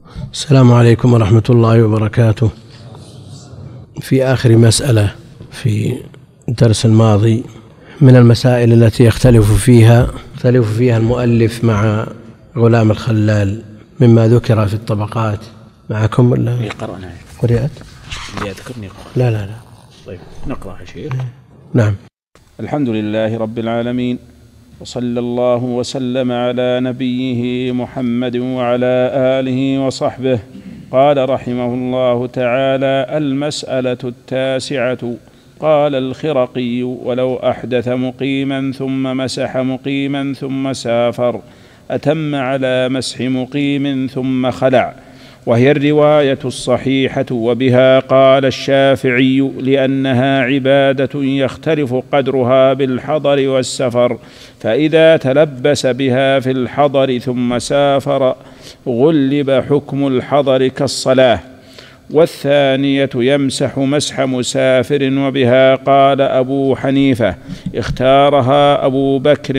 السلام عليكم ورحمة الله وبركاته. في آخر مسألة في الدرس الماضي من المسائل التي يختلف فيها المؤلف مع غلام الخلال مما ذكر في الطبقات. معكم ولا قرأنا؟ قرأت؟ اللي أذكرني لا. طيب نقرأ يا شيخ. نعم. الحمد لله رب العالمين، وصلى الله وسلم على نبيه محمد وعلى آله وصحبه. قال رحمه الله تعالى: المسألة 9. قال الخرقي: ولو أحدث مقيما ثم مسح مقيما ثم سافر أتم على مسح مقيم ثم خلع، وهي الرواية الصحيحة، وبها قال الشافعي لأنها عبادة يختلف قدرها بالحضر والسفر، فإذا تلبس بها في الحضر ثم سافر غلب حكم الحضر كالصلاة. والثانية يمسح مسح مسافر، وبها قال أبو حنيفة اختارها أبو بكر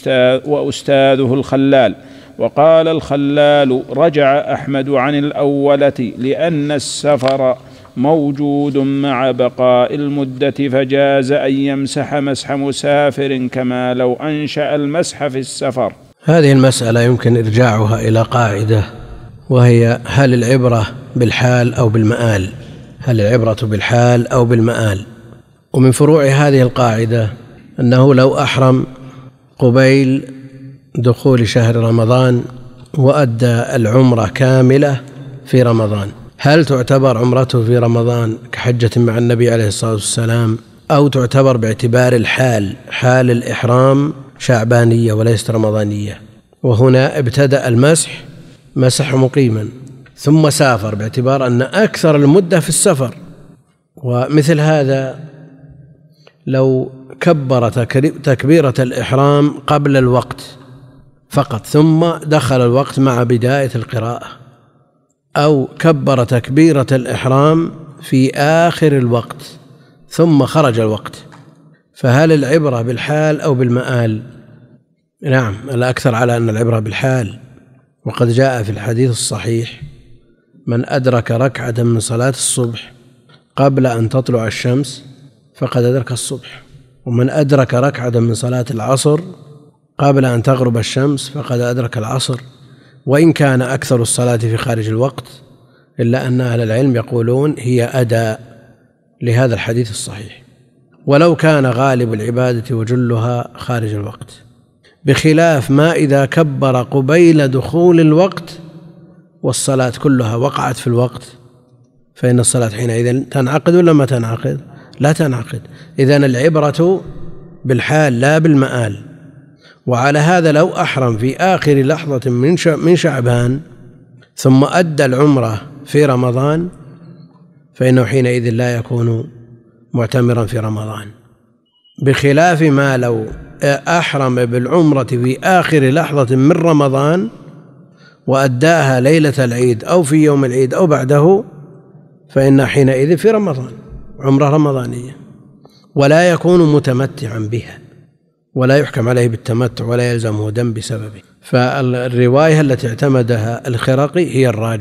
وأستاذه الخلال. وقال الخلال: رجع أحمد عن الأولة لأن السفر موجود مع بقاء المدة، فجاز أن يمسح مسح مسافر كما لو أنشأ المسح في السفر. هذه المسألة يمكن إرجاعها إلى قاعدة، وهي: هل العبرة بالحال أو بالمآل؟ هل العبرة بالحال أو بالمآل؟ ومن فروع هذه القاعدة أنه لو أحرم قبيل دخول شهر رمضان وأدى العمرة كاملة في رمضان، هل تعتبر عمرته في رمضان كحجة مع النبي عليه الصلاة والسلام، أو تعتبر باعتبار حال الإحرام شعبانية وليست رمضانية؟ وهنا ابتدأ المسح، مسح مقيما ثم سافر باعتبار أن أكثر المدة في السفر. ومثل هذا لو كبر تكبيرة الإحرام قبل الوقت فقط ثم دخل الوقت مع بداية القراءة، أو كبر تكبيرة الإحرام في آخر الوقت ثم خرج الوقت، فهل العبرة بالحال أو بالمآل؟ نعم، الأكثر على أن العبرة بالحال. وقد جاء في الحديث الصحيح: من أدرك ركعة من صلاة الصبح قبل أن تطلع الشمس فقد أدرك الصبح، ومن أدرك ركعة من صلاة العصر قبل أن تغرب الشمس فقد أدرك العصر. وإن كان أكثر الصلاة في خارج الوقت، إلا أن أهل العلم يقولون هي أداء لهذا الحديث الصحيح، ولو كان غالب العبادة وجلها خارج الوقت، بخلاف ما إذا كبر قبيل دخول الوقت والصلاة كلها وقعت في الوقت، فإن الصلاة حينئذ تنعقد ولا ما تنعقد؟ لا تنعقد. إذن العبرة بالحال لا بالمآل. وعلى هذا لو أحرم في آخر لحظة من شعبان ثم أدى العمرة في رمضان فإنه حينئذ لا يكون معتمرا في رمضان، بخلاف ما لو أحرم بالعمرة في آخر لحظة من رمضان وأداها ليلة العيد أو في يوم العيد أو بعده، فإن حينئذ في رمضان عمرة رمضانية، ولا يكون متمتعا بها، ولا يحكم عليه بالتمتع ولا يلزمه دم بسببه. فالرواية التي اعتمدها الخرقي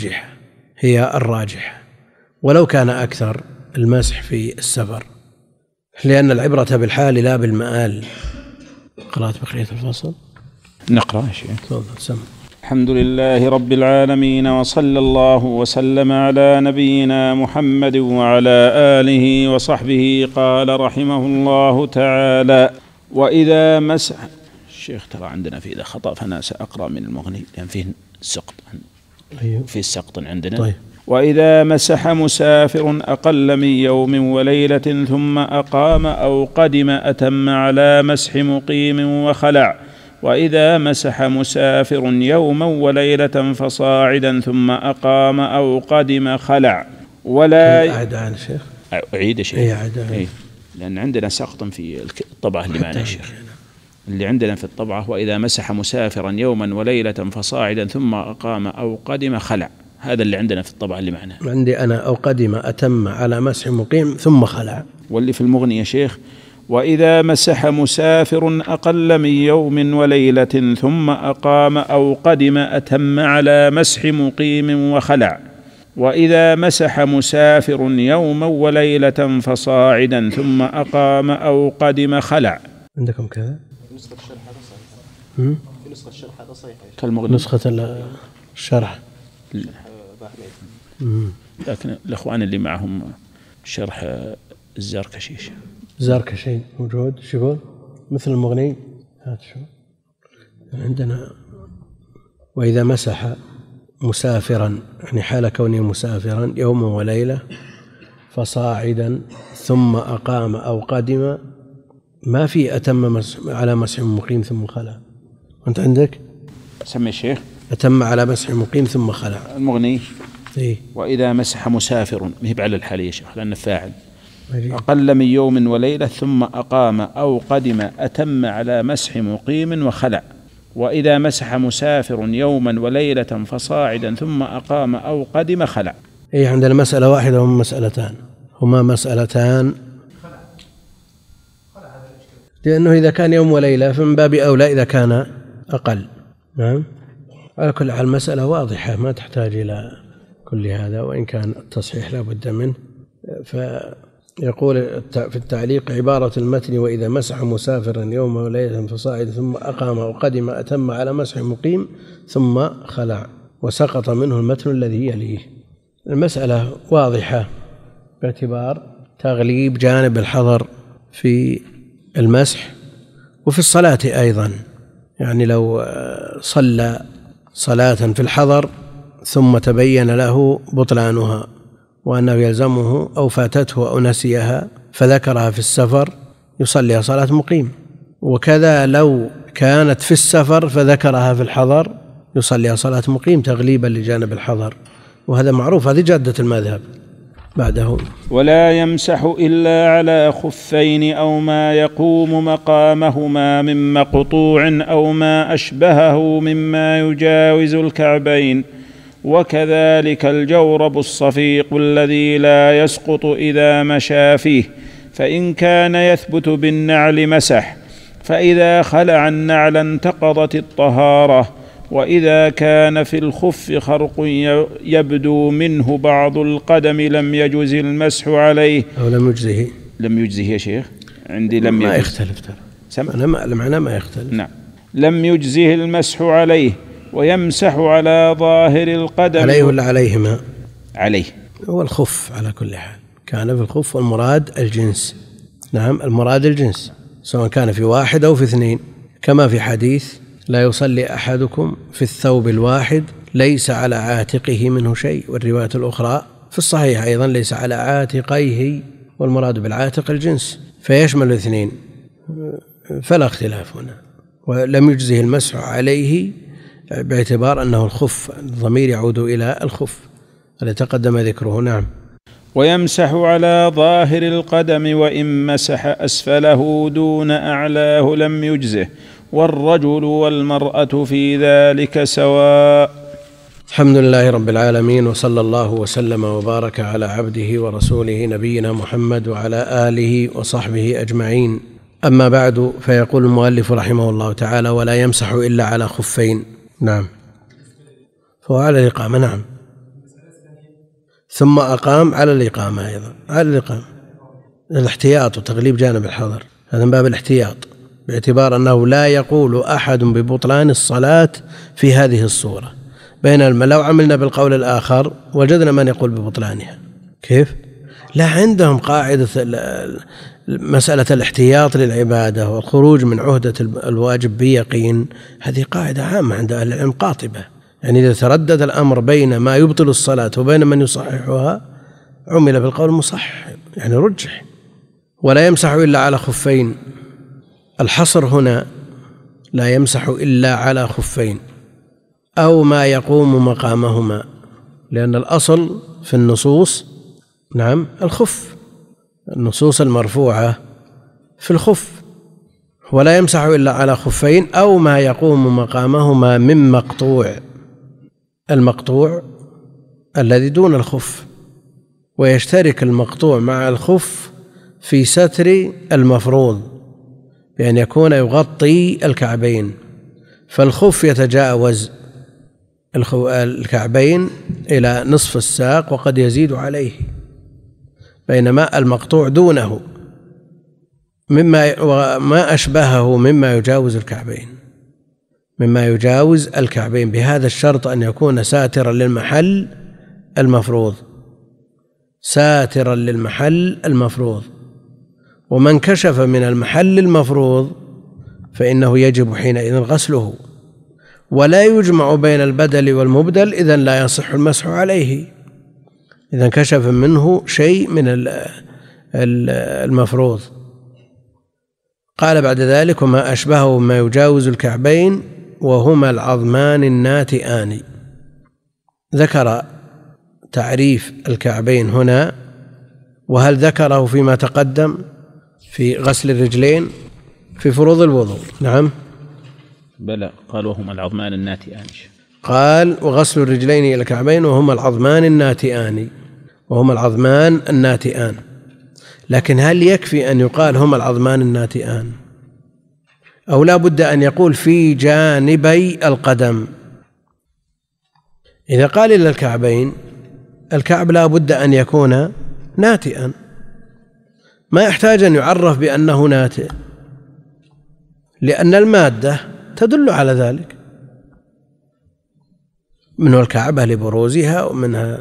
هي الراجح، ولو كان أكثر المسح في السفر، لأن العبرة بالحال لا بالمآل. قرأت بقية الفصل؟ نقرأ يا شيخ. تفضل سمع. الحمد لله رب العالمين، وصلى الله وسلم على نبينا محمد وعلى آله وصحبه. قال رحمه الله تعالى: وإذا مسح الشيخ ترى عندنا في إذا خطأ فأنا سأقرأ من المغني لأن فيه سقط. أيوه. في سقط عندنا. طيب. وإذا مسح مسافر أقل من يوم وليلة ثم أقام أو قدم أتم على مسح مقيم وخلع. وإذا مسح مسافر يوما وليلة فصاعدا ثم أقام أو قدم خلع. ولا أعد عن الشيخ. أعيد شيخ. إيه. لأن عندنا سقط في الطبعة اللي معنا الشيخ، اللي عندنا في الطبعة: وإذا مسح مسافرا يوما وليلة فصاعدا ثم أقام أو قدم خلع. هذا اللي عندنا في الطبعة اللي معنا. عندي أنا: أو قدم أتم على مسح مقيم ثم خلع. واللي في المغني يا شيخ: وإذا مسح مسافر أقل من يوم وليلة ثم أقام أو قدم أتم على مسح مقيم وخلع. وإذا مسح مسافر يوما وليلة فصاعدا ثم أقام أو قدم خلع. عندكم كذا؟ نسخة الشرح هذا صحيح. في نسخة الشرح هذا صحيح. كالمغني. نسخة الشرح. لكن الأخوان اللي معهم شرح الزركشي. الزركشي موجود. شو يقول؟ مثل المغني. هات شو عندنا. وإذا مسح مسافرا، يعني حال كونه مسافرا يوم وليلة فصاعدا ثم أقام أو قدم، ما في أتم على مسح مقيم ثم خلع. أنت عندك؟ سمي الشيخ. أتم على مسح مقيم ثم خلع. المغني. إيه؟ وإذا مسح مسافر، مهب على الحالية يا شيخ لأنه فاعل. أقل من يوم وليلة ثم أقام أو قدم أتم على مسح مقيم وخلع. وإذا مسح مسافر يوما وليلة فصاعدا ثم أقام أو قدم خلع. إيه، عندنا مسألة واحدة هما مسألتان لأنه إذا كان يوم وليلة فمن باب أولى إذا كان أقل. نعم، على كل حال المسألة واضحة ما تحتاج إلى كل هذا، وإن كان التصحيح لا بد منه. فيقول في التعليق عبارة المتن وإذا مسح مسافرا يوم وليلة فصاعد ثم أقام أو قدم أتم على مسح مقيم ثم خلع، وسقط منه المتن الذي يليه. المسألة واضحة باعتبار تغليب جانب الحضر في المسح وفي الصلاة أيضا. يعني لو صلى صلاة في الحضر ثم تبين له بطلانها وأنه يلزمه أو فاتته أو نسيها فذكرها في السفر يصلي صلاة مقيم، وكذا لو كانت في السفر فذكرها في الحضر يصلي صلاة مقيم تغليبا لجانب الحضر، وهذا معروف، هذه جادة المذهب. بعده ولا يمسح إلا على خفين أو ما يقوم مقامهما من مقطوع أو ما أشبهه مما يجاوز الكعبين، وكذلك الجورب الصفيق الذي لا يسقط إذا مشى فيه، فإن كان يثبت بالنعل مسح، فإذا خلع النعل انتقضت الطهارة. وإذا كان في الخف خرق يبدو منه بعض القدم لم يجز المسح عليه أو لم يجزه يا شيخ عندي لم ما يختلف المعنى ما يختلف. نعم، لم يجزه المسح عليه ويمسح على ظاهر القدم. عليه ولا عليهما؟ عليه. هو الخف على كل حال، كان في الخف والمراد الجنس. نعم، المراد الجنس سواء كان في واحد أو في اثنين، كما في حديث لا يصلي أحدكم في الثوب الواحد ليس على عاتقه منه شيء، والرواية الأخرى في الصحيح أيضا ليس على عاتقيه، والمراد بالعاتق الجنس فيشمل الاثنين، فلا اختلاف هنا. ولم يجزه المسح عليه باعتبار أنه الخف، الضمير يعود إلى الخف الذي تقدم ذكره. نعم. ويمسح على ظاهر القدم وإن مسح أسفله دون أعلاه لم يجزه، والرجل والمرأة في ذلك سواء. الحمد لله رب العالمين، وصلى الله وسلم وبارك على عبده ورسوله نبينا محمد وعلى آله وصحبه أجمعين. أما بعد، فيقول المؤلف رحمه الله تعالى: ولا يمسح إلا على خفين. نعم، فهو على الإقامة. نعم، ثم أقام على الإقامة أيضا، على الإقامة، الاحتياط وتغليب جانب الحضر، هذا من باب الاحتياط، باعتبار أنه لا يقول أحد ببطلان الصلاة في هذه الصورة، بينما لو عملنا بالقول الآخر وجدنا من يقول ببطلانها. كيف؟ لا، عندهم قاعدة مسألة الاحتياط للعبادة والخروج من عهدة الواجب بيقين، هذه قاعدة عامة عند أهل العلم قاطبة. يعني إذا تردد الأمر بين ما يبطل الصلاة وبين من يصححها عمل بالقول المصحح، يعني رجح. ولا يمسح إلا على خفين، الحصر هنا لا يمسح إلا على خفين أو ما يقوم مقامهما، لأن الأصل في النصوص نعم الخف، النصوص المرفوعة في الخف. ولا يمسح إلا على خفين أو ما يقوم مقامهما من مقطوع، المقطوع الذي دون الخف، ويشترك المقطوع مع الخف في ستر المفروض بأن يكون يغطي الكعبين، فالخف يتجاوز الكعبين إلى نصف الساق وقد يزيد عليه، بينما المقطوع دونه وما أشبهه مما يجاوز الكعبين، بهذا الشرط أن يكون ساترا للمحل المفروض، ومن كشف من المحل المفروض فإنه يجب حينئذ غسله، ولا يجمع بين البدل والمبدل، إذن لا يصح المسح عليه، إذن كشف منه شيء من المفروض. قال بعد ذلك: وما أشبهه ما يجاوز الكعبين وهما العظمان الناتئان. ذكر تعريف الكعبين هنا، وهل ذكره فيما تقدم في غسل الرجلين في فروض الوضوء؟ نعم بلى، قال وهما العظمان الناتئان. قال: وغسل الرجلين إلى الكعبين وهما العظمان الناتئان. لكن هل يكفي أن يقال هما العظمان الناتئان، أو لا بد أن يقول في جانبي القدم؟ إذا قال إلى الكعبين، الكعب لا بد أن يكون ناتئا، ما يحتاج أن يعرف بأنه ناتئ، لأن المادة تدل على ذلك، منها الكعبة لبروزها، ومنها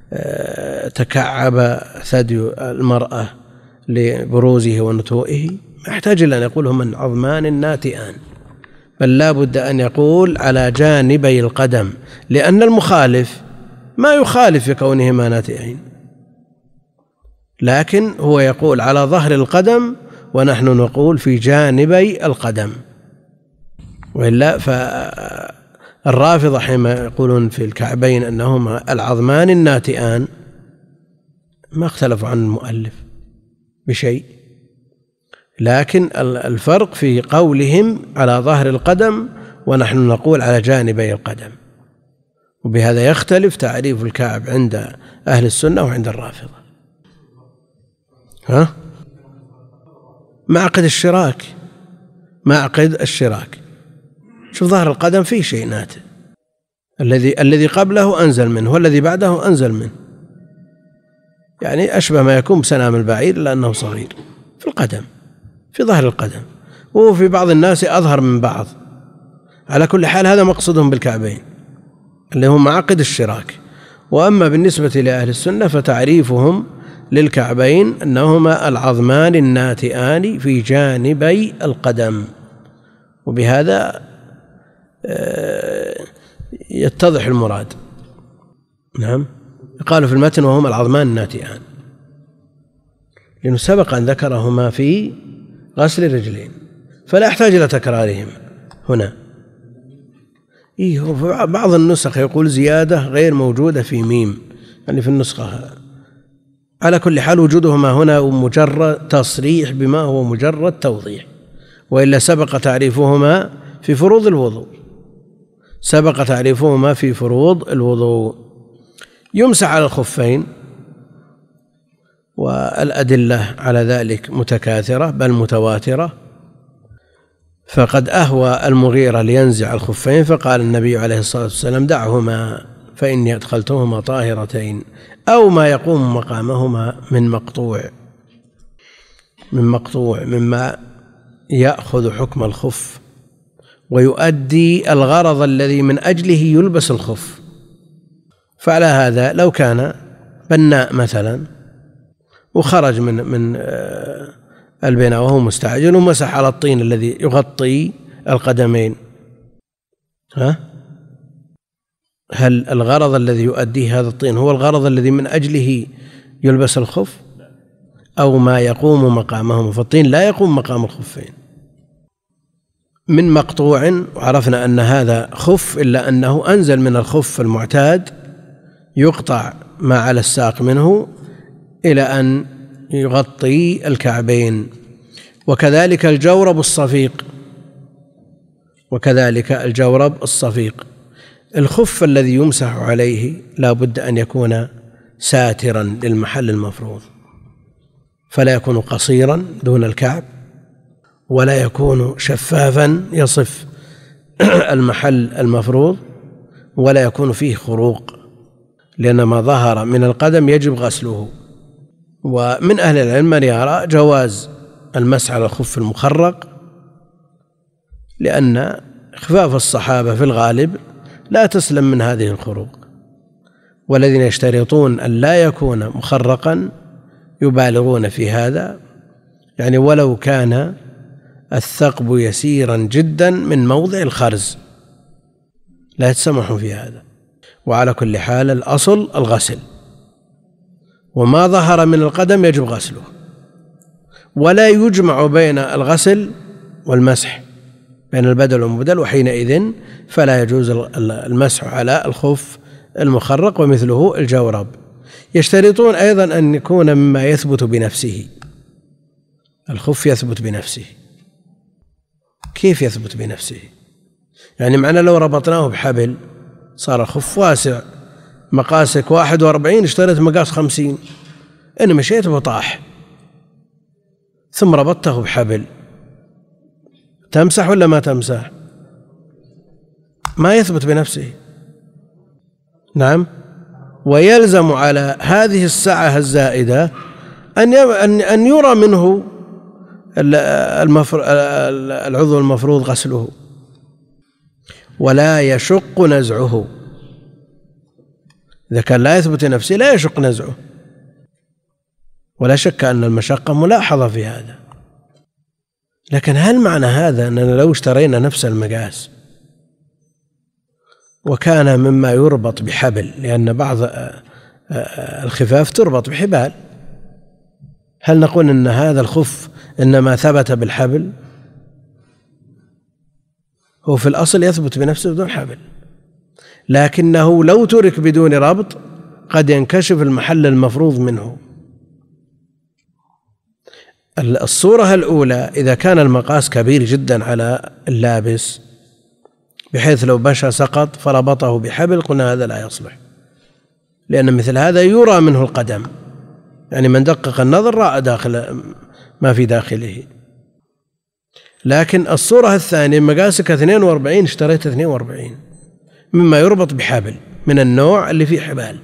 تكعب ثدي المرأة لبروزه ونتوئه، ما يحتاج إلا أن يقول هما العظمان الناتئان، بل لا بد أن يقول على جانبي القدم، لأن المخالف ما يخالف بكونهما ناتئين، لكن هو يقول على ظهر القدم ونحن نقول في جانبي القدم. وإلا فالرافضة حينما يقولون في الكعبين أنهما العظمان الناتئان ما اختلفوا عن المؤلف بشيء، لكن الفرق في قولهم على ظهر القدم ونحن نقول على جانبي القدم، وبهذا يختلف تعريف الكعب عند أهل السنة وعند الرافضة. معقد الشراك، شوف ظهر القدم فيه شيء ناتئ، الذي قبله أنزل منه والذي بعده أنزل منه، يعني أشبه ما يكون بسنام البعير لأنه صغير في القدم، في ظهر القدم، وفي بعض الناس أظهر من بعض. على كل حال هذا مقصودهم بالكعبين اللي هم معقد الشراك. وأما بالنسبة لأهل السنة فتعريفهم للكعبين أنهما العظمان الناتئان في جانبي القدم، وبهذا يتضح المراد. نعم، قالوا في المتن وهما العظمان الناتئان، لأنه سبق أن ذكرهما في غسل الرجلين، فلا يحتاج إلى تكرارهم هنا. بعض النسخ يقول زيادة غير موجودة في ميم، يعني في النسخة. على كل حال وجودهما هنا مجرد تصريح بما هو مجرد توضيح، وإلا سبق تعريفهما في فروض الوضوء. يمسح على الخفين، والأدلة على ذلك متكاثرة بل متواترة، فقد أهوى المغيرة لينزع الخفين فقال النبي عليه الصلاة والسلام: دعهما فإني أدخلتهما طاهرتين، أو ما يقوم مقامهما من مقطوع مما يأخذ حكم الخف ويؤدي الغرض الذي من أجله يلبس الخف. فعلى هذا لو كان بناء مثلا وخرج من البناء وهو مستعجل ومسح على الطين الذي يغطي القدمين، هل الغرض الذي يؤديه هذا الطين هو الغرض الذي من أجله يلبس الخف، أو ما يقوم مقامهم؟ فالطين لا يقوم مقام الخفين. من مقطوع، وعرفنا أن هذا خف، إلا أنه أنزل من الخف المعتاد يقطع ما على الساق منه إلى أن يغطي الكعبين. وكذلك الجورب الصفيق. الخف الذي يمسح عليه لا بد أن يكون ساترا للمحل المفروض، فلا يكون قصيرا دون الكعب، ولا يكون شفافا يصف المحل المفروض، ولا يكون فيه خروق، لأن ما ظهر من القدم يجب غسله. ومن أهل العلم من يرى جواز المسح على الخف المخرق، لأن خفاف الصحابة في الغالب لا تسلم من هذه الخروق، والذين يشترطون أن لا يكون مخرقا يبالغون في هذا، يعني ولو كان الثقب يسيرا جدا من موضع الخرز لا يتسمح في هذا. وعلى كل حال الأصل الغسل، وما ظهر من القدم يجب غسله، ولا يجمع بين الغسل والمسح، بين البدل والمبدل، وحينئذ فلا يجوز المسح على الخف المخرق ومثله الجورب. يشترطون أيضا أن يكون مما يثبت بنفسه، الخف يثبت بنفسه. كيف يثبت بنفسه؟ يعني معنا لو ربطناه بحبل صار الخف واسع، مقاسك 41 اشتريت مقاس 50، إن مشيت وطاح ثم ربطته بحبل، تمسح ولا ما تمسح؟ ما يثبت بنفسه. نعم. ويلزم على هذه السعة الزائدة أن يرى منه العضو المفروض غسله، ولا يشق نزعه. إذا كان لا يثبت نفسه لا يشق نزعه، ولا شك أن المشقة ملاحظة في هذا. لكن هل معنى هذا أننا لو اشترينا نفس المقاس وكان مما يربط بحبل، لأن بعض الخفاف تربط بحبال، هل نقول أن هذا الخف إنما ثبت بالحبل؟ هو في الأصل يثبت بنفسه بدون حبل، لكنه لو ترك بدون ربط قد ينكشف المحل المفروض منه. الصورة الأولى إذا كان المقاس كبير جدا على اللابس بحيث لو مشى سقط فربطه بحبل، قلنا هذا لا يصلح، لأن مثل هذا يرى منه القدم، يعني من دقق النظر رأى داخل ما في داخله. لكن الصورة الثانية مقاسك 42 اشتريت 42 مما يربط بحبل من النوع اللي فيه حبال،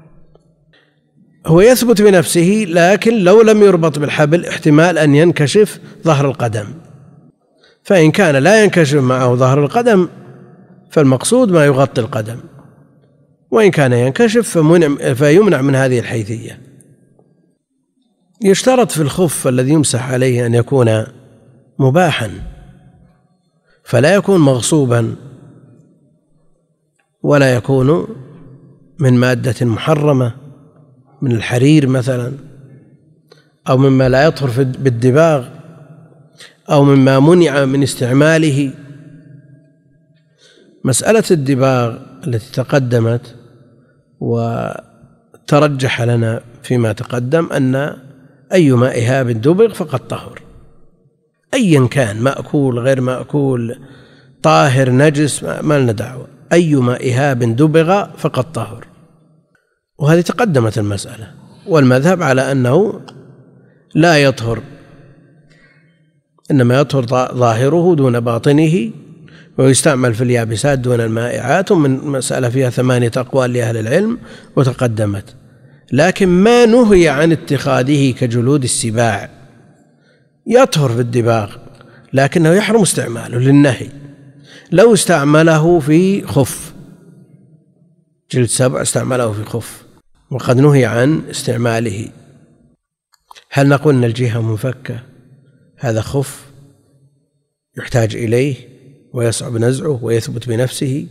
هو يثبت بنفسه، لكن لو لم يربط بالحبل احتمال أن ينكشف ظهر القدم، فإن كان لا ينكشف معه ظهر القدم فالمقصود ما يغطي القدم، وإن كان ينكشف فيمنع من هذه الحيثية. يشترط في الخف الذي يمسح عليه أن يكون مباحا، فلا يكون مغصوبا، ولا يكون من مادة محرمة من الحرير مثلا، أو مما لا يطهر بالدباغ، أو مما منع من استعماله. مسألة الدباغ التي تقدمت وترجح لنا فيما تقدم أن أيما إهاب دبغ فقد طهر، أيا كان، مأكول غير مأكول طاهر نجس ما لنا دعوة، أيما إهاب دبغ فقد طهر. وهذه تقدمت المسألة، والمذهب على أنه لا يطهر، إنما يطهر ظاهره دون باطنه، ويستعمل في اليابسات دون المائعات. ومن مسألة فيها 8 أقوال لأهل العلم وتقدمت. لكن ما نهي عن اتخاذه كجلود السباع يطهر في الدباغ، لكنه يحرم استعماله للنهي. لو استعمله في خف، جلد سبع استعمله في خف وقد نهي عن استعماله، هل نقول أن الجهة منفكة؟ هذا خف يحتاج إليه ويصعب نزعه ويثبت بنفسه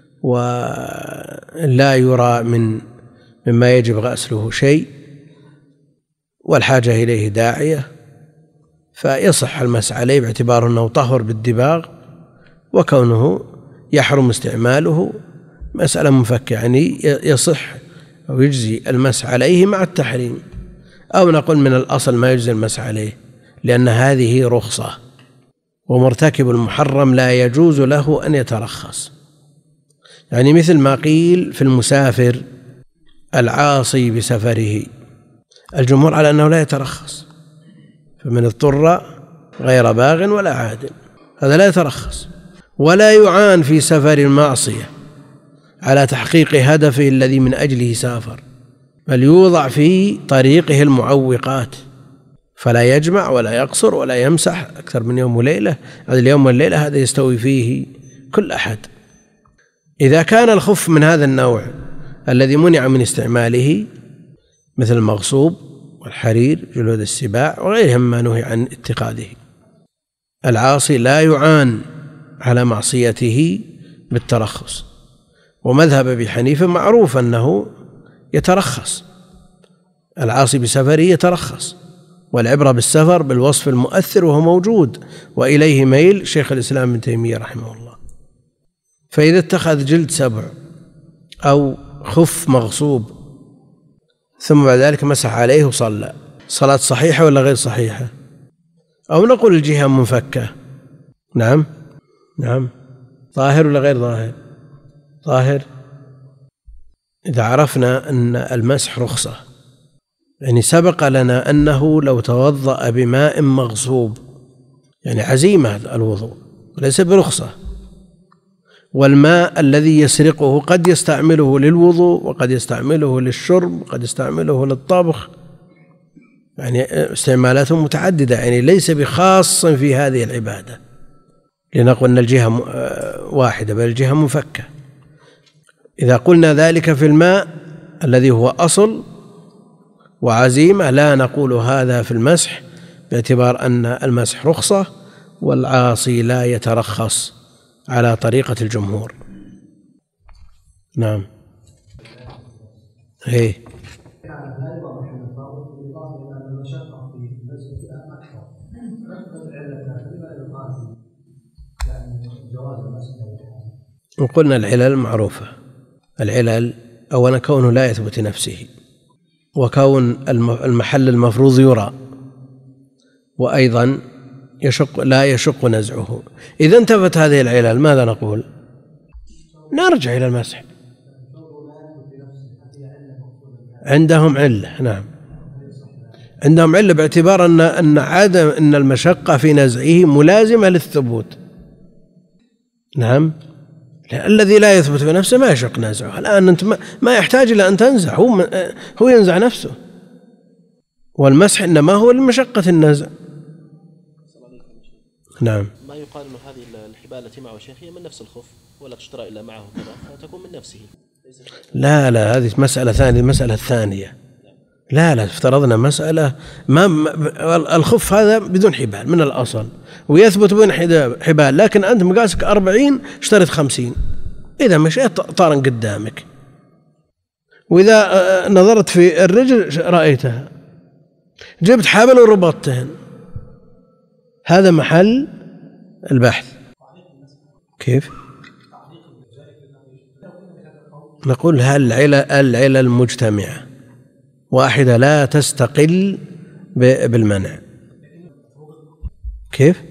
ولا يرى مما يجب غسله شيء، والحاجة إليه داعية، فيصح المسح عليه باعتبار أنه طهر بالدباغ، وكونه يحرم استعماله مسألة منفكة، يعني يصح أو يجزي المسح عليه مع التحريم، أو نقول من الأصل ما يجزي المسح عليه، لأن هذه رخصة، ومرتكب المحرم لا يجوز له أن يترخص. يعني مثل ما قيل في المسافر العاصي بسفره، الجمهور على أنه لا يترخص، فمن اضطر غير باغ ولا عاد، هذا لا يترخص. ولا يعان في سفر المعصية على تحقيق هدفه الذي من أجله سافر، بل يوضع في طريقه المعوقات، فلا يجمع ولا يقصر ولا يمسح أكثر من يوم وليلة. هذا اليوم والليلة هذا يستوي فيه كل أحد. إذا كان الخف من هذا النوع الذي منع من استعماله مثل المغصوب والحرير جلود السباع وغيرهم ما نهي عن اتخاذه، العاصي لا يعان على معصيته بالترخص. ومذهب أبي حنيفة معروف أنه يترخص، العاصي بسفره يترخص، والعبرة بالسفر بالوصف المؤثر وهو موجود، وإليه ميل شيخ الإسلام ابن تيمية رحمه الله. فإذا اتخذ جلد سبع أو خف مغصوب ثم بعد ذلك مسح عليه وصلى، صلاة صحيحة ولا غير صحيحة؟ أو نقول الجهة منفكة؟ نعم ظاهر ولا غير ظاهر؟ ظاهر. إذا عرفنا أن المسح رخصة، يعني سبق لنا أنه لو توضأ بماء مغصوب يعني عزيمة الوضوء وليس برخصة، والماء الذي يسرقه قد يستعمله للوضوء وقد يستعمله للشرب وقد يستعمله للطبخ، يعني استعمالاته متعددة، يعني ليس بخاص في هذه العبادة لنقول أن الجهة واحدة بل الجهة منفكة. إذا قلنا ذلك في الماء الذي هو أصل وعزيمة لا نقول هذا في المسح، باعتبار أن المسح رخصة والعاصي لا يترخص على طريقة الجمهور. نعم. هي وقلنا العلل معروفة، العلل أولا كونه لا يثبت نفسه، وكون المحل المفروض يرى، وأيضا لا يشق نزعه. إذا انتفت هذه العلل ماذا نقول؟ نرجع إلى المسح. عندهم علة، نعم عندهم علة باعتبار أن عدم أن المشقة في نزعه ملازمة للثبوت. نعم، الذي لا يثبت بنفسه ما يشق نزعه. الآن أنت ما يحتاج إلى أن تنزع، هو ينزع نفسه، والمسح إنما هو لمشقة النزع. نعم. ما يقال أن هذه الحبال التي معه شيخ هي من نفس الخف ولا تشترى إلا معه كذا فتكون من نفسه؟ لا هذه مسألة ثانية، المسألة الثانية. لا افترضنا مسألة الخف هذا بدون حبال من الأصل ويثبت بدون حبال، لكن أنت مقاسك 40 اشتريت 50، إذا مشيت طارا قدامك، وإذا نظرت في الرجل رأيتها، جبت حبل وربطتهن، هذا محل البحث. كيف؟ نقول هل العلل المجتمعة واحدة لا تستقل بالمنع. كيف؟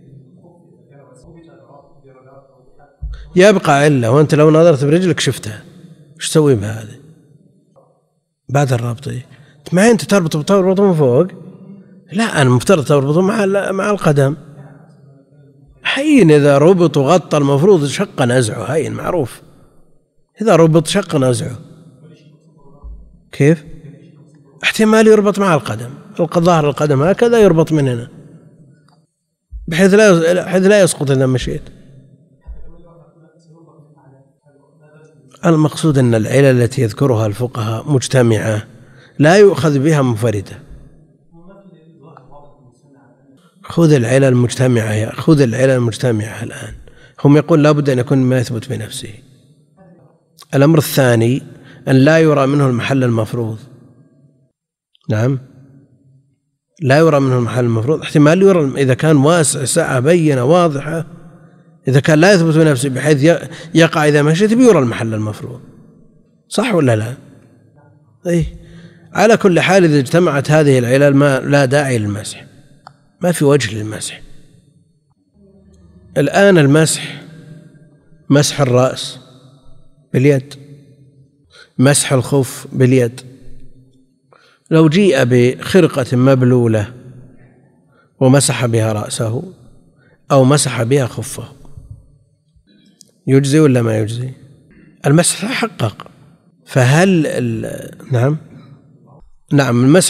يبقى علة، وأنت لو نظرت برجلك شفتها، وش تسوي بهذه بعد الربط؟ ما أنت تربطه من فوق؟ لا، أنا مفترض تربطه مع القدم. حين إذا ربط وغطى المفروض شق نزعه، هين معروف، إذا ربط شق نزعه. كيف؟ احتمال يربط مع القدم، ظهر القدم هكذا يربط من هنا بحيث لا يسقط إذا مشيت. المقصود أن العلل التي يذكرها الفقهاء مجتمعة لا يؤخذ بها منفردة. خذ العلل المجتمعة، خذ العلل المجتمعة. الآن هم يقول لابد أن يكون ما يثبت بنفسه. الأمر الثاني أن لا يرى منه المحل المفروض. نعم، لا يرى منه المحل المفروض، احتمال يرى إذا كان واسع سعة بينة واضحة، إذا كان لا يثبت بنفسه بحيث يقع إذا مشيت بيرى المحل المفروض، صح ولا لا؟ أي على كل حال إذا اجتمعت هذه العلل ما لا داعي للمسح، ما في وجه للمسح. الآن المسح، مسح الرأس باليد، مسح الخف باليد. لو جيء بخرقة مبلولة ومسح بها رأسه أو مسح بها خفه، يجزي ولا ما يجزي؟ المسح تحقق، فهل نعم المسح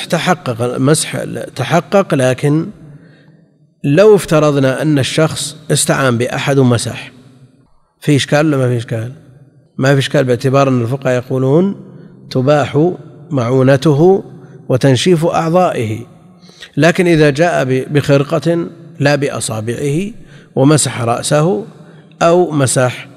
تحقق، لكن لو افترضنا أن الشخص استعان بأحد ومسح، في إشكال ولا ما في إشكال؟ ما في إشكال، باعتبار أن الفقهاء يقولون تباح معونته وتنشيف أعضائه. لكن إذا جاء بخرقة لا بأصابعه ومسح رأسه أو مسح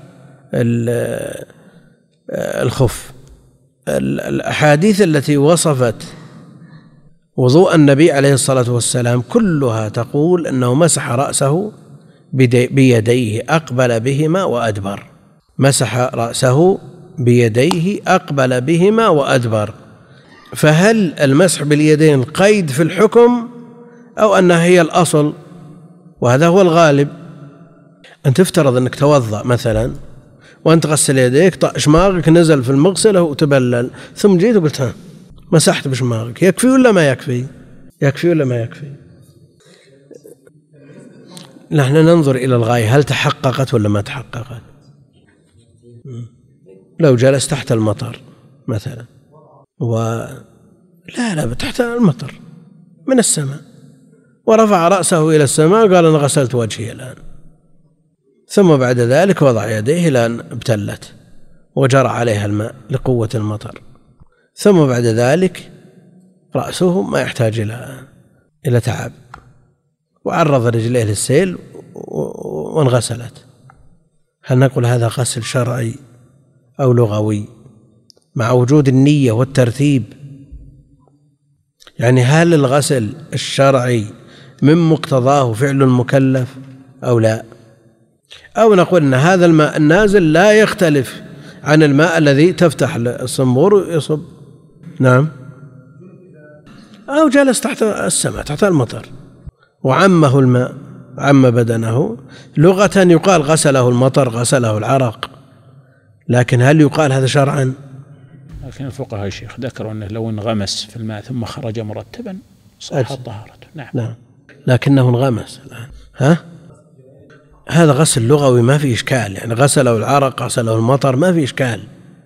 الخف، الأحاديث التي وصفت وضوء النبي عليه الصلاة والسلام كلها تقول أنه مسح رأسه بيديه أقبل بهما وأدبر، مسح رأسه بيديه أقبل بهما وأدبر. فهل المسح باليدين قيد في الحكم أو أنها هي الأصل؟ وهذا هو الغالب. أن تفترض أنك توضأ مثلا وأنت غسل يديك، شماغك نزل في المغسلة وتبلل، ثم جيت وقلت مسحت بشماغك، يكفي ولا ما يكفي؟ يكفي ولا ما يكفي؟ نحن ننظر إلى الغاية، هل تحققت ولا ما تحققت؟ لو جلس تحت المطر مثلا لا تحت المطر من السماء ورفع رأسه إلى السماء وقال أنا غسلت وجهي الآن، ثم بعد ذلك وضع يديه إلى أن ابتلت وجرى عليها الماء لقوة المطر، ثم بعد ذلك رأسه ما يحتاج إلى تعب وعرض رجليه للسيل وانغسلت، هل نقول هذا غسل شرعي أو لغوي مع وجود النية والترتيب؟ يعني هل الغسل الشرعي من مقتضاه فعل المكلف أو لا؟ أو نقول أن هذا الماء النازل لا يختلف عن الماء الذي تفتح الصنبور ويصب، نعم، أو جلس تحت السماء تحت المطر وعمه الماء، عم بدنه، لغة يقال غسله المطر غسله العرق، لكن هل يقال هذا شرعا؟ لكن الفقهاء يا شيخ ذكروا أنه لو انغمس في الماء ثم خرج مرتبا صحت طهارته. نعم لكنه انغمس الآن، هذا غسل لغوي ما في إشكال، يعني غسله العرق غسله المطر ما في إشكال.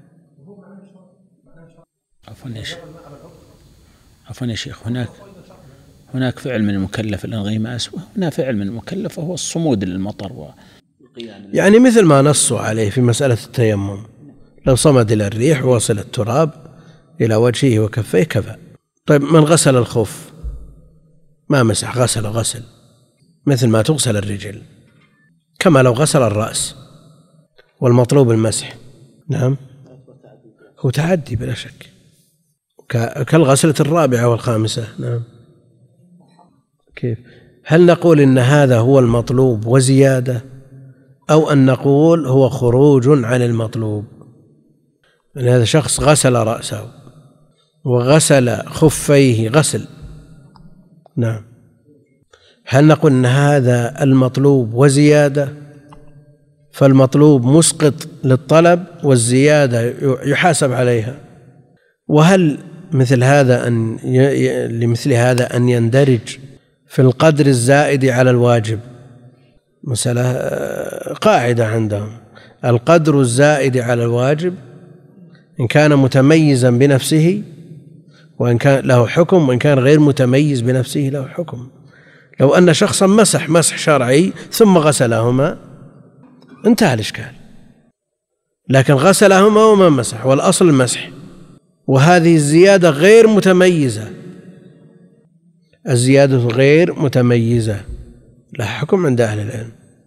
عفوا يا شيخ، هناك فعل من المكلف الانغماس، وهنا فعل من المكلف وهو الصمود للمطر يعني مثل ما نصوا عليه في مسألة التيمم، لو صمد إلى الريح ووصل التراب إلى وجهه وكفيه كفى. طيب من غسل الخف ما مسح، غسل مثل ما تغسل الرجل، كما لو غسل الرأس، والمطلوب المسح. نعم هو تعدي بلا شك، كالغسلة الرابعة والخامسة. نعم كيف؟ هل نقول إن هذا هو المطلوب وزيادة، أو أن نقول هو خروج عن المطلوب؟ يعني هذا شخص غسل رأسه وغسل خفيه غسل، نعم، هل نقول أن هذا المطلوب وزيادة، فالمطلوب مسقط للطلب والزيادة يحاسب عليها؟ وهل مثل هذا لمثل هذا أن يندرج في القدر الزائد على الواجب؟ مسألة قاعدة عندهم، القدر الزائد على الواجب إن كان متميزا بنفسه وإن كان له حكم، وإن كان غير متميز بنفسه له حكم. لو أن شخصا مسح شرعي ثم غسلهما انتهى الإشكال، لكن غسلهما وما مسح، والأصل المسح، وهذه الزيادة غير متميزة، الزيادة غير متميزة لها حكم عند أهل العلم.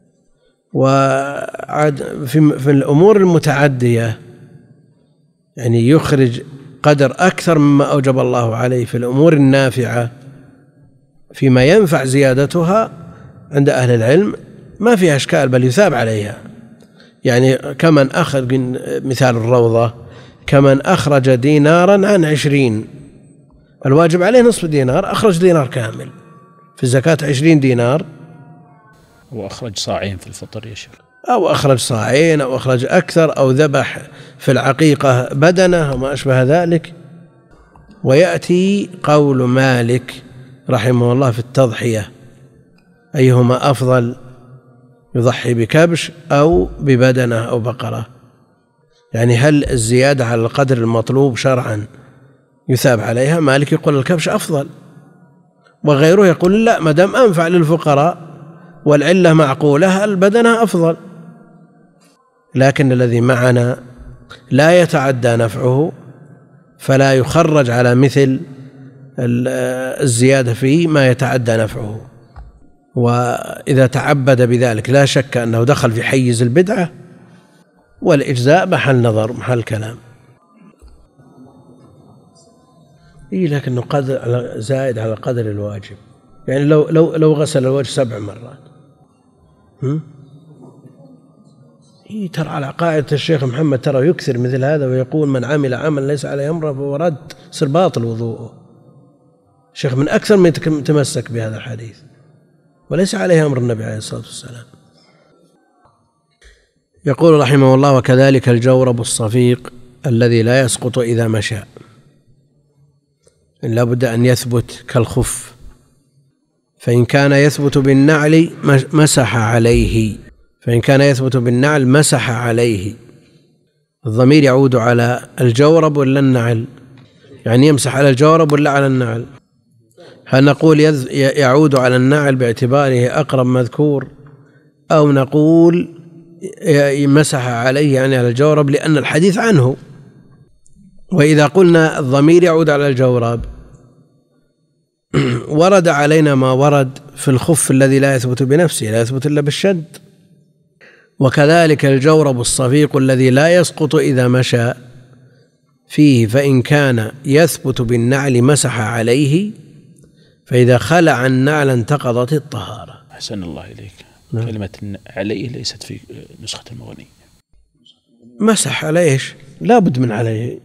وعاد في الأمور المتعدية يعني يخرج قدر أكثر مما أوجب الله عليه في الأمور النافعة فيما ينفع زيادتها عند أهل العلم ما فيها إشكال، بل يثاب عليها. يعني كمن أخذ مثال الروضة، كمن أخرج دينارا عن 20، الواجب عليه نصف دينار، أخرج دينار كامل في الزكاة 20 دينار، وأخرج صاعين في الفطر يا شيخ، أو أخرج صاعين أو أخرج أكثر، أو ذبح في العقيقة بدنه وما أشبه ذلك. ويأتي قول مالك رحمه الله في التضحية أيهما أفضل، يضحي بكبش أو ببدنة أو بقرة؟ يعني هل الزيادة على القدر المطلوب شرعا يثاب عليها؟ مالك يقول الكبش أفضل، وغيره يقول لا، ما دام أنفع للفقراء والعلة معقولة البدنة أفضل. لكن الذي معنا لا يتعدى نفعه، فلا يخرج على مثل الزيادة فيه ما يتعدى نفعه، وإذا تعبد بذلك لا شك أنه دخل في حيز البدعة، والإجزاء محل نظر محل كلام. لكنه قدر زائد على قدر الواجب، يعني لو غسل الوجه 7 مرات ترى على قاعدة الشيخ محمد ترى يكثر مثل هذا، ويقول من عمل عمل ليس عليه أمره فهو رد، يصير باطل وضوءه. الشيخ من أكثر من يتمسك بهذا الحديث، وليس عليه أمر النبي عليه الصلاة والسلام. يقول رحمه الله: وكذلك الجورب الصفيق الذي لا يسقط إذا مشى، إن لا بد أن يثبت كالخف، فإن كان يثبت بالنعل مسح عليه، فإن كان يثبت بالنعل مسح عليه. الضمير يعود على الجورب ولا النعل؟ يعني يمسح على الجورب ولا على النعل؟ هل نقول يعود على النعل باعتباره أقرب مذكور، أو نقول مسح عليه يعني على الجورب لأن الحديث عنه؟ وإذا قلنا الضمير يعود على الجورب ورد علينا ما ورد في الخف الذي لا يثبت بنفسه، لا يثبت إلا بالشد. وكذلك الجورب الصفيق الذي لا يسقط إذا مشى فيه، فإن كان يثبت بالنعل مسح عليه، فإذا خلع النعل انتقضت الطهارة. أحسن الله إليك. كلمة عليه ليست في نسخة المغني. مسح عليه لا بد من عليه،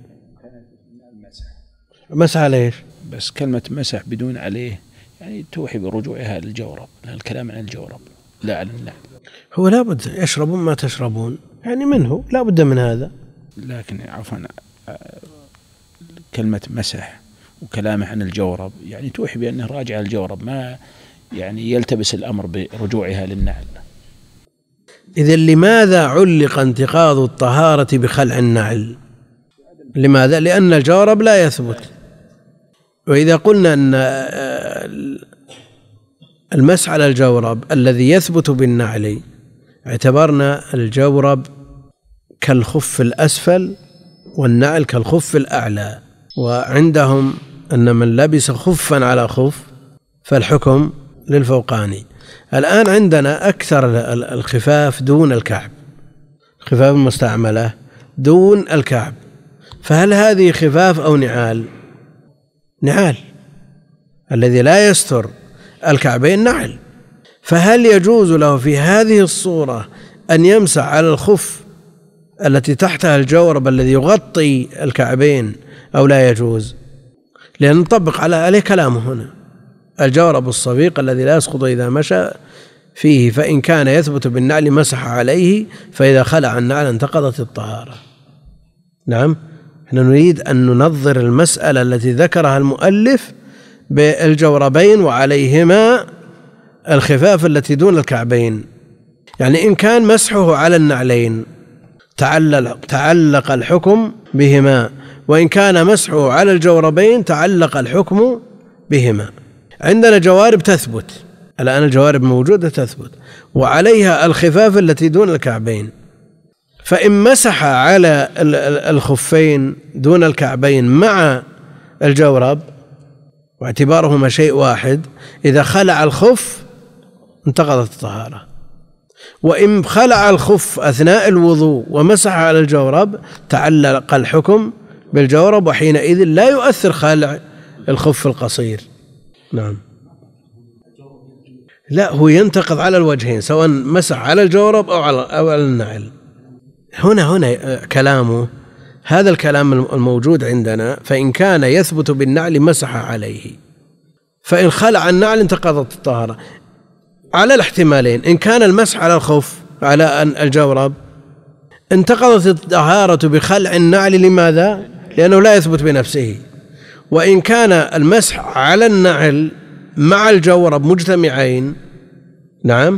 مسح عليه، بس كلمة مسح بدون عليه يعني توحي برجوعها للجورب، الكلام عن الجورب لا عن النعل. هو لا بد يشربون ما تشربون، يعني منه لا بد من هذا. لكن عفوا كلمة مسح وكلامه عن الجورب يعني توحي بأنه راجع الجورب، ما يعني يلتبس الأمر برجوعها للنعل. إذن لماذا علق انتقاض الطهارة بخلع النعل؟ لماذا؟ لأن الجورب لا يثبت. وإذا قلنا أن المسح على الجورب الذي يثبت بالنعل، اعتبرنا الجورب كالخف الأسفل والنعل كالخف الأعلى، وعندهم أن من لبس خفا على خف فالحكم للفوقاني. الآن عندنا أكثر الخفاف دون الكعب، الخفاف المستعملة دون الكعب، فهل هذه خفاف أو نعال؟ نعال. الذي لا يستر الكعبين نعل، فهل يجوز له في هذه الصورة أن يمسح على الخف التي تحتها الجورب الذي يغطي الكعبين أو لا يجوز؟ لأن نطبق عليه كلامه هنا: الجورب الصفيق الذي لا يسقط إذا مشى فيه، فإن كان يثبت بالنعل مسح عليه، فإذا خلع النعل انتقضت الطهارة. نعم، احنا نريد أن ننظر المسألة التي ذكرها المؤلف بالجوربين وعليهما الخفاف التي دون الكعبين. يعني إن كان مسحه على النعلين تعلق الحكم بهما، وإن كان مسحه على الجوربين تعلق الحكم بهما. عندنا جوارب تثبت الآن، الجوارب موجودة تثبت وعليها الخفاف التي دون الكعبين، فإن مسح على الخفين دون الكعبين مع الجورب واعتبارهما شيء واحد، إذا خلع الخف انتقضت الطهارة. وإن خلع الخف أثناء الوضوء ومسح على الجورب تعلق الحكم بالجورب، وحينئذ لا يؤثر خلع الخف القصير. نعم، لا، هو ينتقض على الوجهين، سواء مسح على الجورب أو على النعل. هنا كلامه هذا الكلام الموجود عندنا: فإن كان يثبت بالنعل مسح عليه، فإن خلع النعل انتقضت الطهارة. على الاحتمالين، إن كان المسح على الخف على الجورب انتقضت الطهارة بخلع النعل. لماذا؟ لأنه لا يثبت بنفسه. وإن كان المسح على النعل مع الجورب مجتمعين نعم،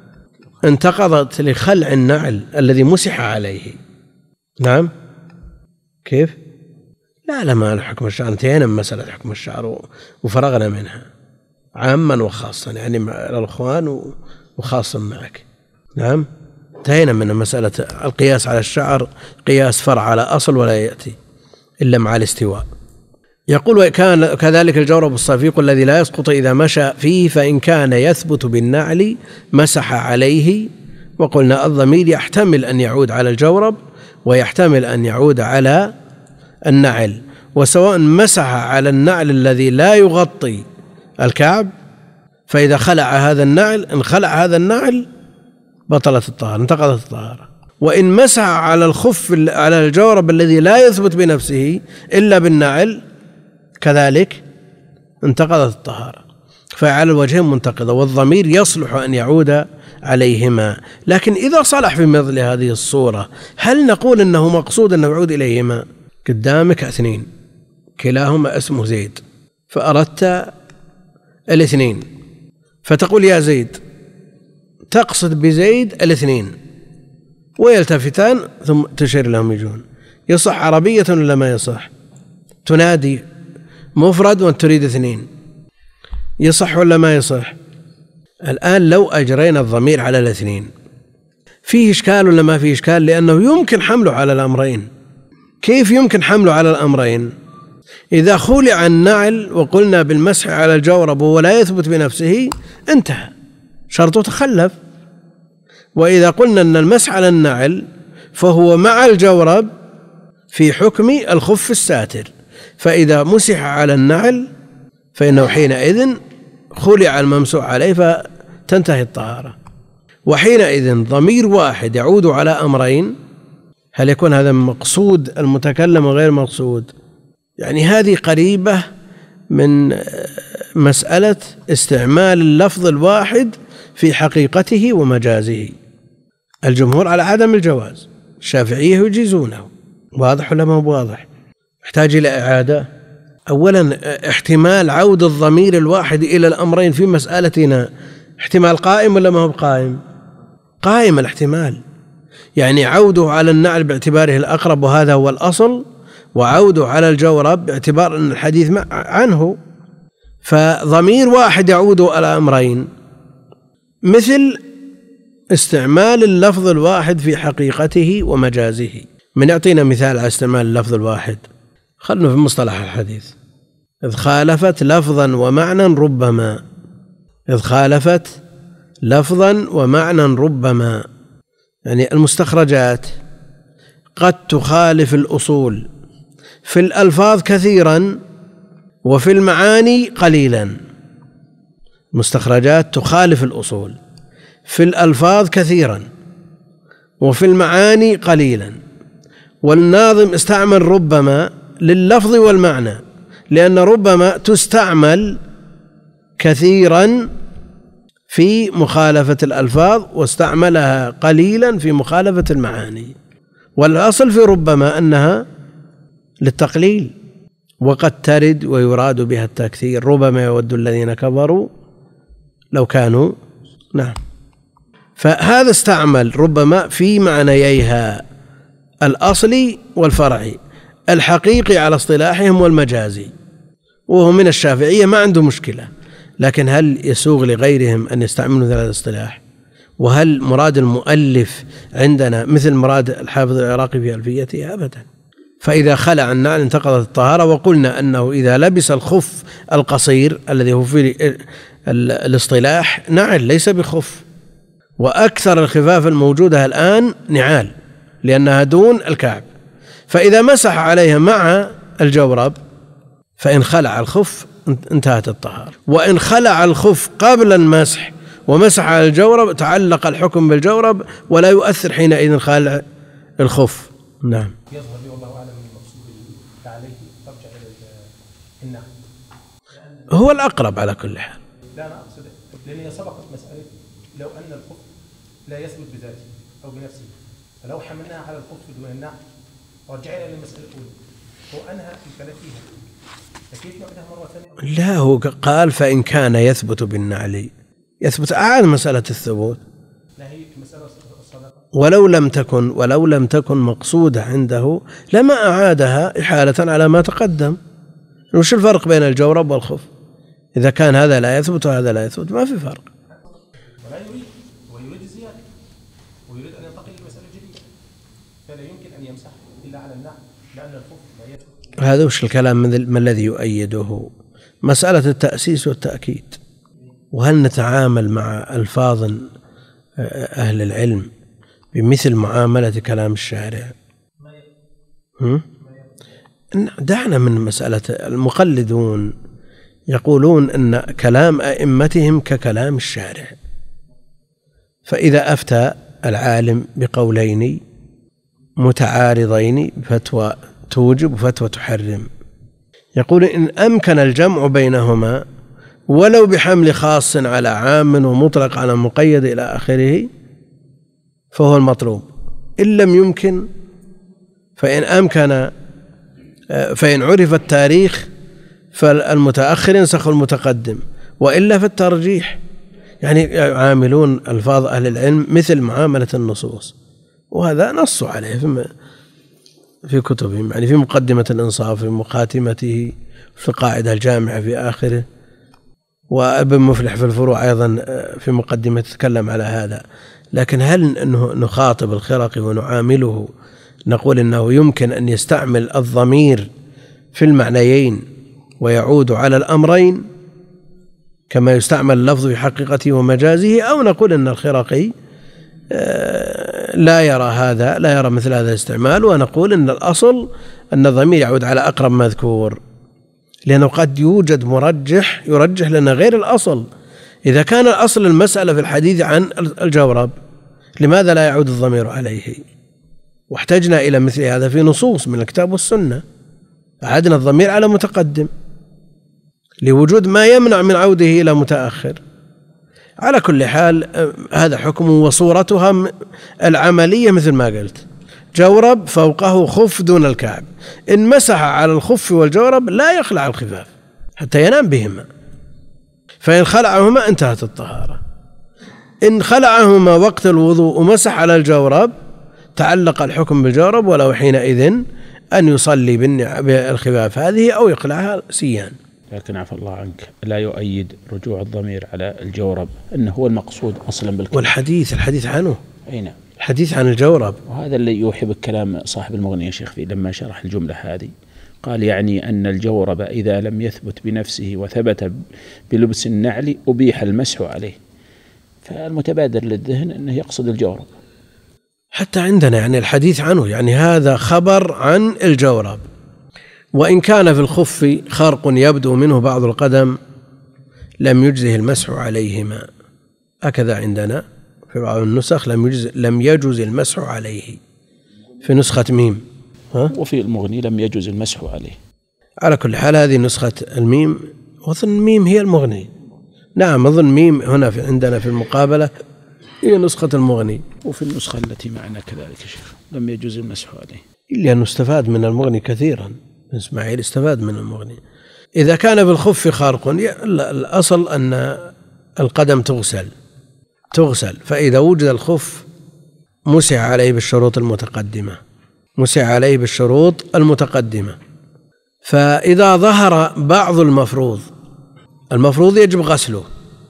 انتقضت لخلع النعل الذي مسح عليه. نعم، كيف؟ لا ما له حكم الشعر، انتهينا من مسألة حكم الشعر وفرغنا منها عاما وخاصا، يعني مع الأخوان وخاصا معك. نعم، انتهينا من مسألة القياس على الشعر، قياس فرع على أصل ولا يأتي إلا مع الاستواء. يقول: وكان كذلك الجورب الصفيق الذي لا يسقط إذا مشى فيه، فإن كان يثبت بالنعل مسح عليه. وقلنا الضمير يحتمل أن يعود على الجورب ويحتمل أن يعود على النعل، وسواء مسح على النعل الذي لا يغطي الكعب، فإذا خلع هذا النعل، إن خلع هذا النعل بطلت الطهارة، انتقضت الطهارة. وإن مسح على الخف على الجورب الذي لا يثبت بنفسه إلا بالنعل كذلك انتقضت الطهارة، فعلى الوجهين منتقضة، والضمير يصلح أن يعود عليهما. لكن إذا صلح في مثل هذه الصورة، هل نقول أنه مقصود أنه يعود إليهما؟ قدامك اثنين كلاهما اسمه زيد، فأردت الاثنين، فتقول يا زيد، تقصد بزيد الاثنين ويلتفتان ثم تشير لهم يجون. يصح عربية ولا ما يصح؟ تنادي مفرد وأنت تريد اثنين، يصح ولا ما يصح؟ الآن لو أجرينا الضمير على الاثنين فيه إشكال ولا ما فيه إشكال؟ لأنه يمكن حمله على الأمرين. كيف يمكن حمله على الأمرين؟ إذا خلع النعل وقلنا بالمسح على الجورب وهو لا يثبت بنفسه انتهى، شرطه تخلف. وإذا قلنا أن المسح على النعل فهو مع الجورب في حكم الخف الساتر، فإذا مسح على النعل فإنه حينئذ خلع الممسوح عليه فتنتهي الطهارة. وحينئذ ضمير واحد يعود على أمرين، هل يكون هذا مقصود المتكلم وغير مقصود؟ يعني هذه قريبة من مسألة استعمال اللفظ الواحد في حقيقته ومجازه. الجمهور على عدم الجواز، الشافعية يجيزونه. واضح ولا ما هو واضح؟ يحتاج إلى إعادة. أولا احتمال عود الضمير الواحد إلى الأمرين في مسألتنا احتمال قائم ولا ما هو قائم؟ قائم الاحتمال، يعني عوده على النعل باعتباره الأقرب وهذا هو الأصل، وعوده على الجورب باعتبار أن الحديث عنه، فضمير واحد يعود على أمرين، مثل استعمال اللفظ الواحد في حقيقته ومجازه. من يعطينا مثال على استعمال اللفظ الواحد؟ خلنا في مصطلح الحديث. إذ خالفت لفظا ومعنى ربما، إذ خالفت لفظا ومعنى ربما، يعني المستخرجات قد تخالف الأصول في الألفاظ كثيرا وفي المعاني قليلا. مستخرجات تخالف الأصول في الألفاظ كثيرا وفي المعاني قليلا، والناظم استعمل ربما لللفظ والمعنى، لأن ربما تستعمل كثيرا في مخالفة الألفاظ واستعملها قليلا في مخالفة المعاني، والأصل في ربما أنها للتقليل، وقد ترد ويراد بها التكثير. ربما يود الذين كفروا لو كانوا. نعم، فهذا استعمل ربما في معنييها الأصلي والفرعي، الحقيقي على اصطلاحهم والمجازي، وهو من الشافعية ما عنده مشكلة. لكن هل يسوغ لغيرهم أن يستعملوا هذا الاصطلاح؟ وهل مراد المؤلف عندنا مثل مراد الحافظ العراقي في ألفيته؟ أبدا. فإذا خلع النعل انتقضت الطهارة. وقلنا أنه إذا لبس الخف القصير الذي هو في الاصطلاح نعل ليس بخف، وأكثر الخفاف الموجودة الآن نعال لأنها دون الكعب، فإذا مسح عليها مع الجورب فإن خلع الخف انتهت الطهارة. وإن خلع الخف قبل المسح ومسح على الجورب تعلق الحكم بالجورب ولا يؤثر حينئذ خلع الخف. نعم. يظهر لي والله أعلم من المقصود عليه ترجع إلى النعم، هو الأقرب على كل حال. لا أنا أقصد لأني سبقت مسألة لو أن الخف لا يثبت بذاته أو بنفسه، فلو حملناها على الخف دون النعم ورجعنا إلى المسألة الأولى هو أنهى الكلام فيها، فكيف نعيدها مرة ثانية؟ لا، هو قال فإن كان يثبت بالنعل، يثبت أعاد مسألة الثبوت. لا، هي مسألة الصدقة ولو لم تكن مقصودة عنده لما أعادها إحالة على ما تقدم. وش الفرق بين الجورب والخف؟ إذا كان هذا لا يثبت وهذا لا يثبت ما في فرق. ولا يريد الزيادة ويريد أن ينتقل لمسألة جديدة، فلا يمكن أن يمسح إلا على النعل لأن الخف لا يثبت. هذا وش الكلام ما الذي يؤيده؟ مسألة التأسيس والتأكيد. وهل نتعامل مع ألفاظ أهل العلم بمثل معاملة كلام الشارع؟ دعنا من مسألة المقلدون يقولون أن كلام أئمتهم ككلام الشارع، فإذا أفتى العالم بقولين متعارضين فتوى توجب وفتوى تحرم، يقول إن أمكن الجمع بينهما ولو بحمل خاص على عام ومطلق على مقيد إلى آخره فهو المطلوب. إن لم يمكن فإن عرف التاريخ فالمتأخر ينسخ المتقدم، وإلا فالترجيح. يعني يعاملون ألفاظ أهل العلم مثل معاملة النصوص، وهذا نص عليه في كتبهم، يعني في مقدمة الإنصاف، في مخاتمته، في القاعدة الجامعة في آخره، وابن مفلح في الفروع أيضا في مقدمة تتكلم على هذا. لكن هل نخاطب الخرقي ونعامله نقول إنه يمكن أن يستعمل الضمير في المعنيين ويعود على الأمرين كما يستعمل اللفظ في حقيقته ومجازه، أو نقول إن الخرقي لا يرى مثل هذا الاستعمال، ونقول إن الأصل أن الضمير يعود على أقرب مذكور، لأنه قد يوجد يرجح لنا غير الأصل. إذا كان الأصل المسألة في الحديث عن الجورب لماذا لا يعود الضمير عليه؟ واحتجنا إلى مثل هذا في نصوص من الكتاب والسنة، أعدنا الضمير على متقدم لوجود ما يمنع من عوده إلى متأخر. على كل حال هذا حكم، وصورتها العملية مثل ما قلت، جورب فوقه خف دون الكعب، إن مسح على الخف والجورب لا يخلع الخفاف حتى ينام بهما، فإن خلعهما انتهت الطهارة. إن خلعهما وقت الوضوء ومسح على الجورب تعلق الحكم بالجورب، ولو حينئذ أن يصلي بالخفاف هذه أو يقلعها سيان. لكن عفى الله عنك لا يؤيد رجوع الضمير على الجورب أنه هو المقصود أصلا بالكلام، والحديث عنه. أي نعم، الحديث عن الجورب، وهذا اللي يوحي بكلام صاحب المغني يا شيخ فيه لما شرح الجملة هذه، قال يعني أن الجورب إذا لم يثبت بنفسه وثبت بلبس النعل أبيح المسح عليه، فالمتبادر للذهن أنه يقصد الجورب. حتى عندنا يعني الحديث عنه، يعني هذا خبر عن الجورب، وإن كان في الخف خرق يبدو منه بعض القدم لم يجزه المسح عليهما، هكذا عندنا في بعض النسخ لم يجز المسح عليه، في نسخة ميم وفي المغني لم يجز المسح عليه. على كل حال هذه نسخة الميم، وظن ميم هي المغني. نعم أظن ميم هنا عندنا في المقابلة هي نسخة المغني، وفي النسخة التي معنا كذلك يا شيخ لم يجز المسح عليه، إلا أنه استفاد من المغني كثيرا، إسماعيل استفاد من المغني. إذا كان في الخف خارق الأصل أن القدم تغسل، فإذا وجد الخف مسح عليه بالشروط المتقدمة، فإذا ظهر بعض المفروض يجب غسله،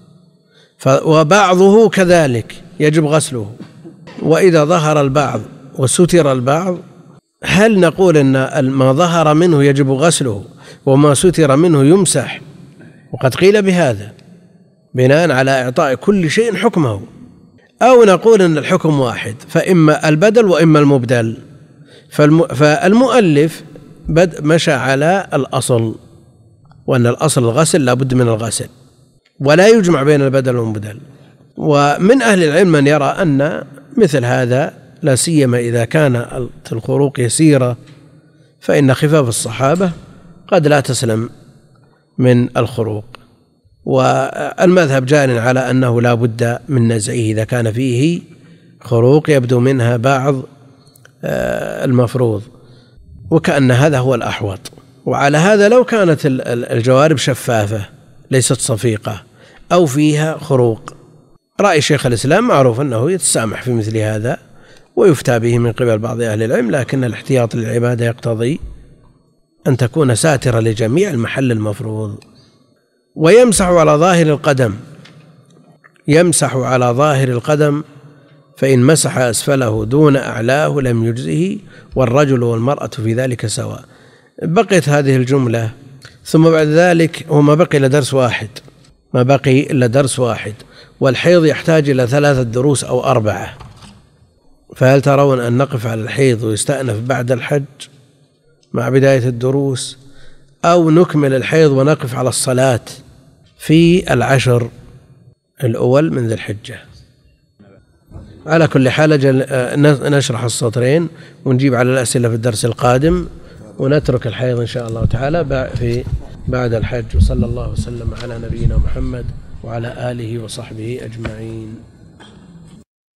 وبعضه كذلك يجب غسله، وإذا ظهر البعض وستر البعض هل نقول أن ما ظهر منه يجب غسله وما ستر منه يمسح؟ وقد قيل بهذا بناء على إعطاء كل شيء حكمه، أو نقول أن الحكم واحد، فإما البدل وإما المبدل. فالمؤلف مشى على الأصل، وأن الأصل الغسل لا بد من الغسل، ولا يجمع بين البدل والمبدل. ومن أهل العلم من يرى أن مثل هذا لا سيما إذا كان الخروق يسيرة، فإن خفاف الصحابة قد لا تسلم من الخروق، والمذهب جار على أنه لا بد من نزعه إذا كان فيه خروق يبدو منها بعض المفروض، وكأن هذا هو الأحوط. وعلى هذا لو كانت الجوارب شفافة ليست صفيقة أو فيها خروق رأي شيخ الإسلام معروف أنه يتسامح في مثل هذا ويفتى به من قبل بعض أهل العلم، لكن الاحتياط للعبادة يقتضي أن تكون ساترة لجميع المحل المفروض. ويمسح على ظاهر القدم، يمسح على ظاهر القدم، فإن مسح أسفله دون أعلاه لم يجزه، والرجل والمرأة في ذلك سواء. بقيت هذه الجملة، ثم بعد ذلك هو ما بقي إلا درس واحد، ما بقي إلا درس واحد، والحيض يحتاج إلى 3 دروس أو 4. فهل ترون أن نقف على الحيض ويستأنف بعد الحج مع بداية الدروس، أو نكمل الحيض ونقف على الصلاة في 10 الأول من ذي الحجة؟ على كل حال نشرح السطرين ونجيب على الأسئلة في الدرس القادم، ونترك الحيض إن شاء الله تعالى في بعد الحج. وصلى الله وسلم على نبينا محمد وعلى آله وصحبه أجمعين.